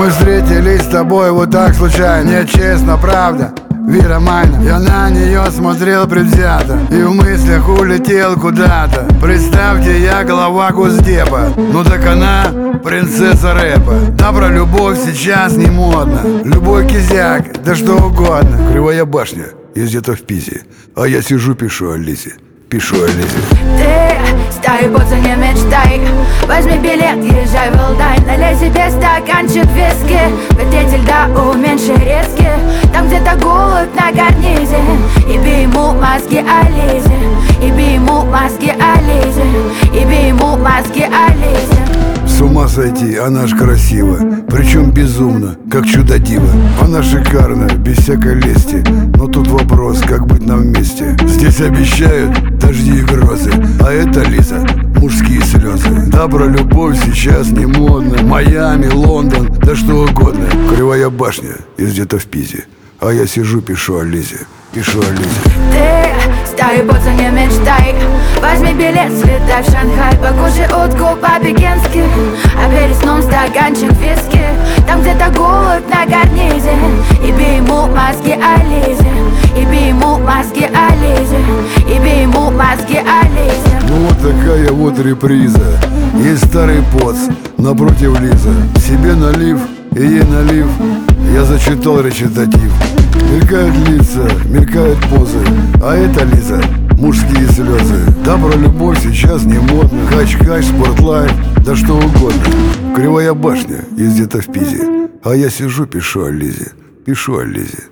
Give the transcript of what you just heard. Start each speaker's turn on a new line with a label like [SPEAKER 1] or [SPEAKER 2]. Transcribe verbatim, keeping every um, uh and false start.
[SPEAKER 1] Мы встретились с тобой вот так случайно. Нет, честно, правда, Вера Майна. Я на нее смотрел предвзято и в мыслях улетел куда-то. Представьте, я глава Госдепа, ну так она принцесса рэпа. Да, про любовь сейчас не модно. Любой кизяк, да что угодно. Кривая башня, есть где-то в Пизе, а я сижу, пишу Алисе. Пишу Алисе.
[SPEAKER 2] Ты старый пацан, не мечтай. Возьми билет, езжай в Валдай. Налей себе стаканчик виски. Хотите льда, уменьши риски. Там где-то голубь на карнизе. И бей ему мозги Ализе. И бей ему мозги Ализе. И бей ему мозги Ализе.
[SPEAKER 1] С ума сойти, она ж красива, причем безумно, как чудо-диво. Она шикарна, без всякой лести. Но тут вопрос, как быть нам вместе. Здесь обещают дожди и грозы, а это, Лиза, мужские слезы. Да, про любовь сейчас не модно. Майами, Лондон, да что угодно. Кривая башня, есть где-то в Пизе, а я сижу, пишу Алисе. Пишу Алисе.
[SPEAKER 2] Ты старый пацан, не мечтай. Возьми билет, слетай в Шанхай. Покушай утку по-пекински, а перед сном стаканчик виски. Там где-то голубь на карнизе. И бей ему мозги Ализе. И бей ему мозги Ализе. И бей ему мозги Ализе.
[SPEAKER 1] Ну вот такая вот реприза. Есть старый поц, напротив Лиза. Себе налив и ей налив. Я зачитал речитатив. Мелькают лица, мелькают позы, а это, Лиза, мужские слезы. Да, про любовь сейчас не модно. Хач-хач, спортлайф, да что угодно. Кривая башня, есть где-то в Пизе, а я сижу, пишу Ализе. Пишу Ализе.